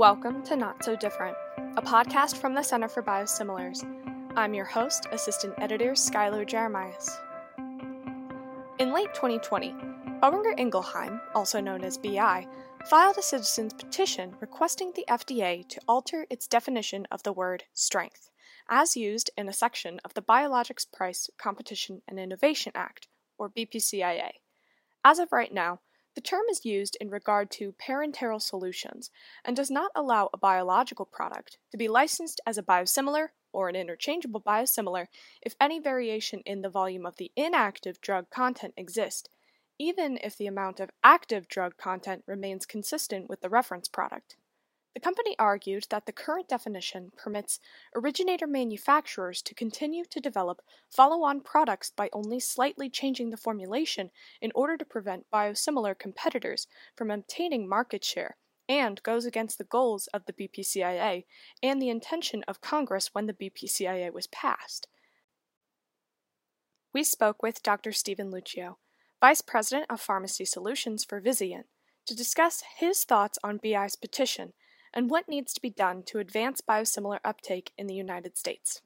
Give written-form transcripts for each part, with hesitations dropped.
Welcome to Not So Different, a podcast from the Center for Biosimilars. I'm your host, Assistant Editor Skylar Jeremias. In late 2020, Boehringer Ingelheim, also known as BI, filed a citizen's petition requesting the FDA to alter its definition of the word strength, as used in a section of the Biologics Price, Competition, and Innovation Act, or BPCIA. As of right now, the term is used in regard to parenteral solutions and does not allow a biological product to be licensed as a biosimilar or an interchangeable biosimilar if any variation in the volume of the inactive drug content exists, even if the amount of active drug content remains consistent with the reference product. The company argued that the current definition permits originator manufacturers to continue to develop follow-on products by only slightly changing the formulation in order to prevent biosimilar competitors from obtaining market share, and goes against the goals of the BPCIA and the intention of Congress when the BPCIA was passed. We spoke with Dr. Stephen Luccio, Vice President of Pharmacy Solutions for Vizient, to discuss his thoughts on BI's petition and what needs to be done to advance biosimilar uptake in the United States.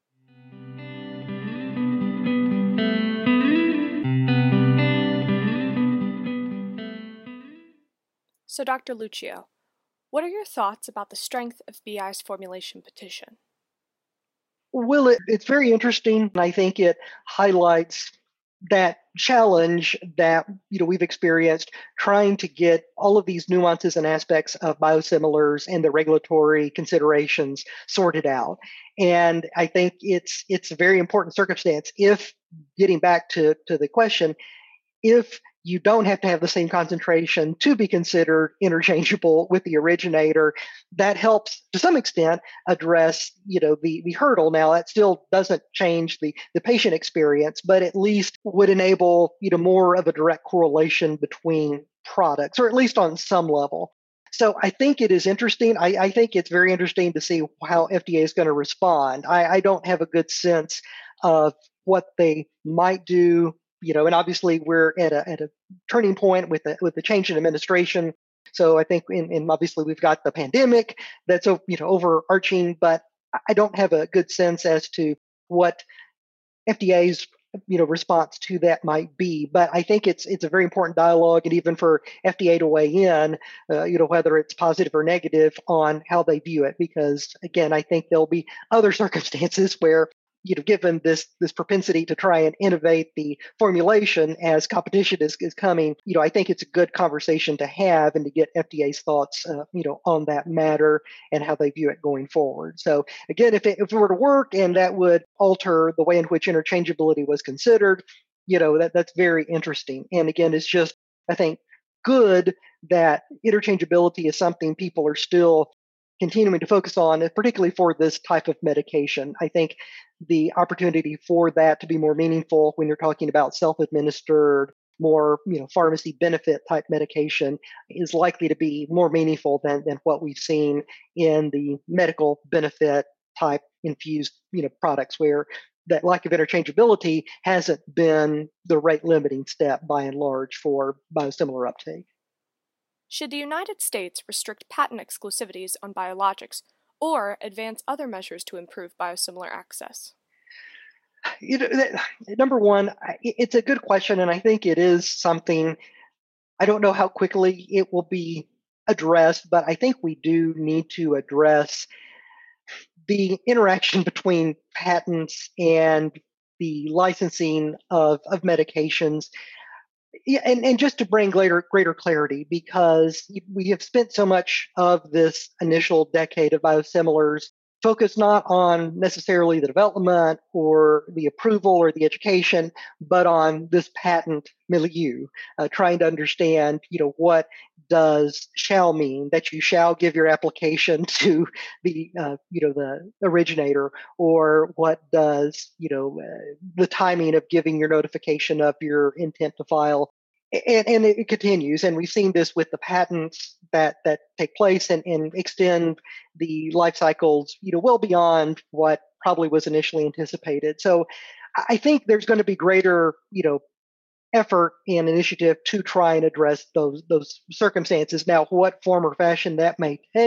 So, Dr. Luccio, what are your thoughts about the strength of BI's formulation petition? Well, it's very interesting. I think it highlights that challenge that we've experienced trying to get all of these nuances and aspects of biosimilars and the regulatory considerations sorted out. And I think it's a very important circumstance. If, getting back to the question, if you don't have to have the same concentration to be considered interchangeable with the originator, that helps to some extent address, the hurdle. Now, that still doesn't change the patient experience, but at least would enable, more of a direct correlation between products, or at least on some level. So I think it is interesting. I think it's very interesting to see how FDA is going to respond. I don't have a good sense of what they might do. And obviously we're at a turning point with the change in administration. So I think, and obviously we've got the pandemic that's overarching, but I don't have a good sense as to what FDA's response to that might be. But I think it's a very important dialogue, and even for FDA to weigh in, whether it's positive or negative on how they view it, because again, I think there'll be other circumstances where given this propensity to try and innovate the formulation as competition is coming, I think it's a good conversation to have and to get FDA's thoughts, on that matter and how they view it going forward. So again, if it were to work and that would alter the way in which interchangeability was considered, that's very interesting. And again, it's just, I think, good that interchangeability is something people are still continuing to focus on, particularly for this type of medication. I think the opportunity for that to be more meaningful when you're talking about self-administered, more pharmacy benefit type medication is likely to be more meaningful than what we've seen in the medical benefit type infused products, where that lack of interchangeability hasn't been the rate limiting step by and large for biosimilar uptake. Should the United States restrict patent exclusivities on biologics or advance other measures to improve biosimilar access? Number one, it's a good question, and I think it is something, I don't know how quickly it will be addressed, but I think we do need to address the interaction between patents and the licensing of medications. Yeah, and just to bring greater clarity, because we have spent so much of this initial decade of biosimilars focused not on necessarily the development or the approval or the education, but on this patent milieu, trying to understand, what does shall mean, that you shall give your application to the originator, or what does, the timing of giving your notification of your intent to file. And it continues, and we've seen this with the patents that take place and extend the life cycles, well beyond what probably was initially anticipated. So I think there's going to be greater, effort and initiative to try and address those circumstances. Now, what form or fashion that may take,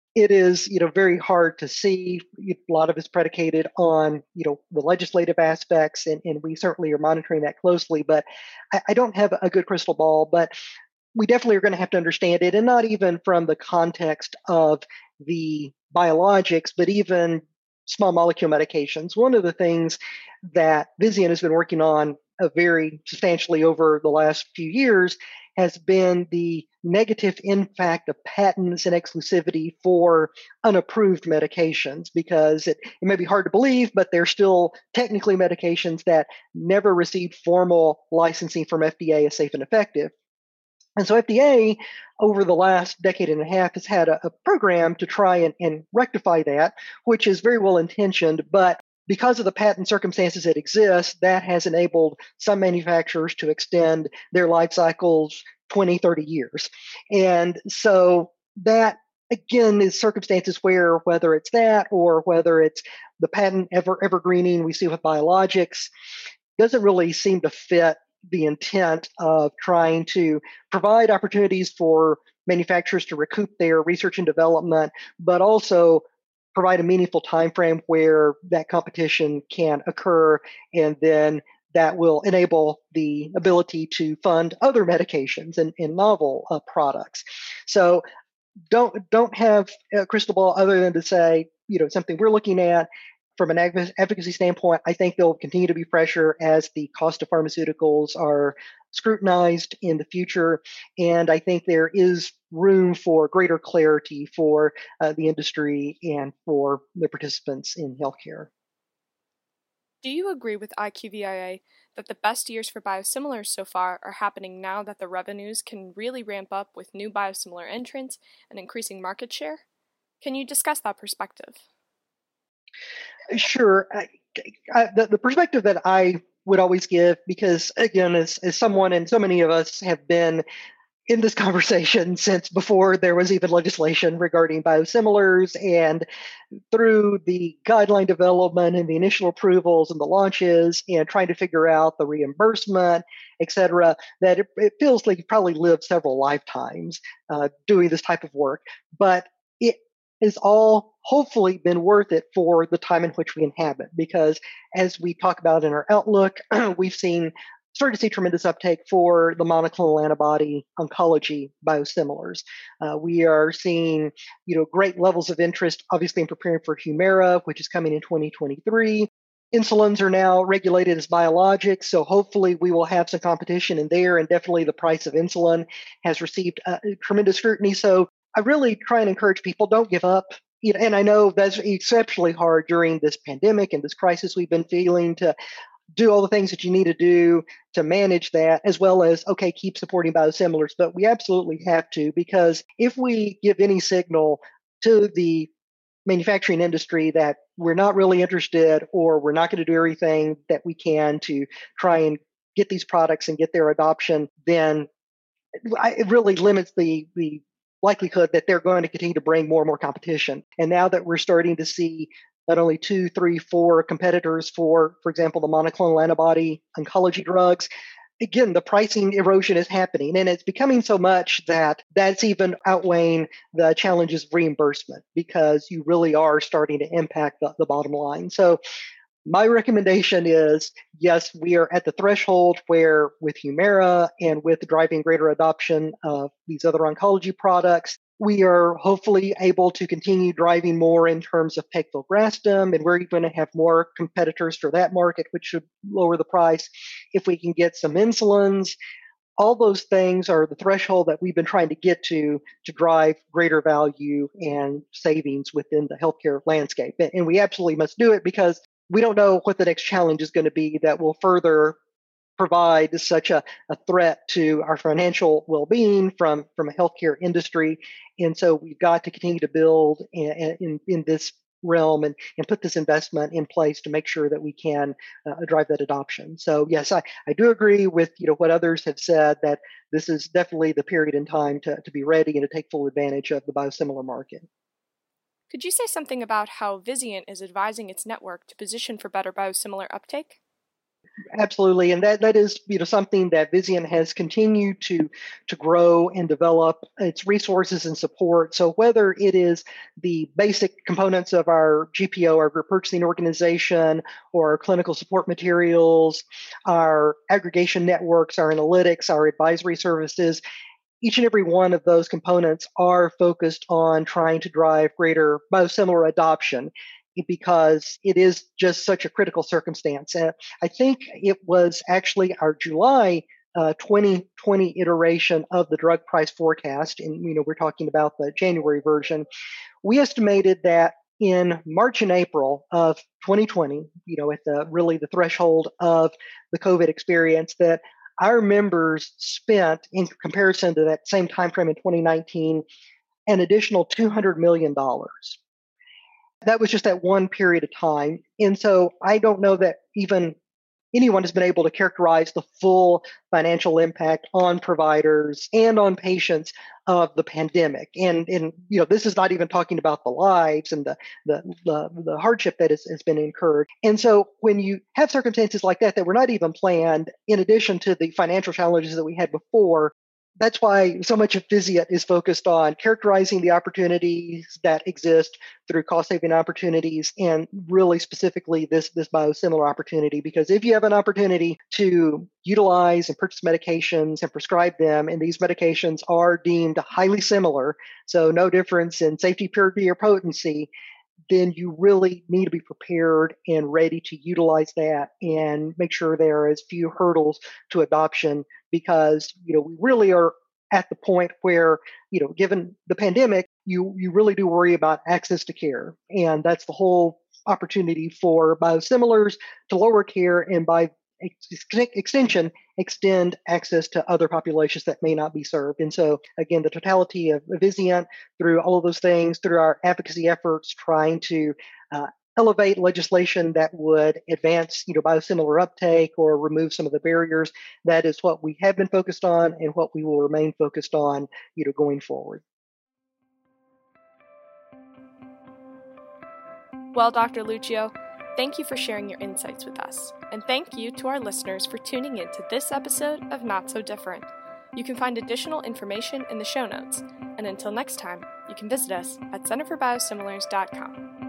it is, very hard to see. A lot of it's predicated on, the legislative aspects, and we certainly are monitoring that closely. But I don't have a good crystal ball, but we definitely are going to have to understand it, and not even from the context of the biologics, but even small molecule medications. One of the things that Vizient has been working on very substantially over the last few years has been the negative impact of patents and exclusivity for unapproved medications, because it may be hard to believe, but they're still technically medications that never received formal licensing from FDA as safe and effective. And so FDA, over the last decade and a half, has had a program to try and rectify that, which is very well intentioned, but because of the patent circumstances that exist, that has enabled some manufacturers to extend their life cycles 20, 30 years. And so that, again, is circumstances where, whether it's that or whether it's the patent evergreening we see with biologics, doesn't really seem to fit the intent of trying to provide opportunities for manufacturers to recoup their research and development, but also provide a meaningful time frame where that competition can occur, and then that will enable the ability to fund other medications and novel products. So don't have a crystal ball other than to say, something we're looking at. From an advocacy standpoint, I think there'll continue to be pressure as the cost of pharmaceuticals are scrutinized in the future. And I think there is room for greater clarity for the industry and for the participants in healthcare. Do you agree with IQVIA that the best years for biosimilars so far are happening now that the revenues can really ramp up with new biosimilar entrants and increasing market share? Can you discuss that perspective? Sure. The perspective that I would always give, because again, as someone, and so many of us have been in this conversation since before there was even legislation regarding biosimilars, and through the guideline development and the initial approvals and the launches and trying to figure out the reimbursement, et cetera, that it feels like you've probably lived several lifetimes doing this type of work. But it has all hopefully been worth it for the time in which we inhabit, because as we talk about in our outlook, we've started to see tremendous uptake for the monoclonal antibody oncology biosimilars. We are seeing, great levels of interest, obviously, in preparing for Humira, which is coming in 2023. Insulins are now regulated as biologics, so hopefully we will have some competition in there, and definitely the price of insulin has received tremendous scrutiny. So I really try and encourage people, don't give up. And I know that's exceptionally hard during this pandemic and this crisis we've been feeling, to do all the things that you need to do to manage that, as well as, okay, keep supporting biosimilars. But we absolutely have to, because if we give any signal to the manufacturing industry that we're not really interested, or we're not going to do everything that we can to try and get these products and get their adoption, then it really limits the likelihood that they're going to continue to bring more and more competition. And now that we're starting to see not only 2, 3, 4 competitors for example, the monoclonal antibody oncology drugs, again, the pricing erosion is happening, and it's becoming so much that that's even outweighing the challenges of reimbursement, because you really are starting to impact the bottom line. So my recommendation is, yes, we are at the threshold where, with Humira and with driving greater adoption of these other oncology products, we are hopefully able to continue driving more in terms of pegfilgrastim, and we're going to have more competitors for that market, which should lower the price. If we can get some insulins, all those things are the threshold that we've been trying to get to drive greater value and savings within the healthcare landscape. And we absolutely must do it, because we don't know what the next challenge is going to be that will further provide such a threat to our financial well-being from a healthcare industry. And so we've got to continue to build in this realm and put this investment in place to make sure that we can drive that adoption. So yes, I do agree with what others have said, that this is definitely the period in time to be ready and to take full advantage of the biosimilar market. Could you say something about how Vizient is advising its network to position for better biosimilar uptake? Absolutely, and that is something that Vizient has continued to grow and develop its resources and support. So whether it is the basic components of our GPO, our group purchasing organization, or our clinical support materials, our aggregation networks, our analytics, our advisory services, each and every one of those components are focused on trying to drive greater biosimilar adoption because it is just such a critical circumstance. And I think it was actually our July 2020 iteration of the drug price forecast, and we're talking about the January version. We estimated that in March and April of 2020, at the threshold of the COVID experience, that our members spent, in comparison to that same time frame in 2019, an additional $200 million. That was just that one period of time. And so I don't know that even anyone has been able to characterize the full financial impact on providers and on patients of the pandemic. And this is not even talking about the lives and the hardship that has been incurred. And so when you have circumstances like that were not even planned, in addition to the financial challenges that we had before, that's why so much of Vizient is focused on characterizing the opportunities that exist through cost-saving opportunities, and really specifically this biosimilar opportunity. Because if you have an opportunity to utilize and purchase medications and prescribe them, and these medications are deemed highly similar, so no difference in safety, purity, or potency, then you really need to be prepared and ready to utilize that and make sure there are as few hurdles to adoption, because we really are at the point where, given the pandemic, you really do worry about access to care. And that's the whole opportunity for biosimilars to lower care and by extension, extend access to other populations that may not be served. And so, again, the totality of Vizient, through all of those things, through our advocacy efforts, trying to elevate legislation that would advance, biosimilar uptake or remove some of the barriers, that is what we have been focused on and what we will remain focused on, going forward. Well, Dr. Luccio, thank you for sharing your insights with us, and thank you to our listeners for tuning in to this episode of Not So Different. You can find additional information in the show notes, and until next time, you can visit us at centerforbiosimilars.com.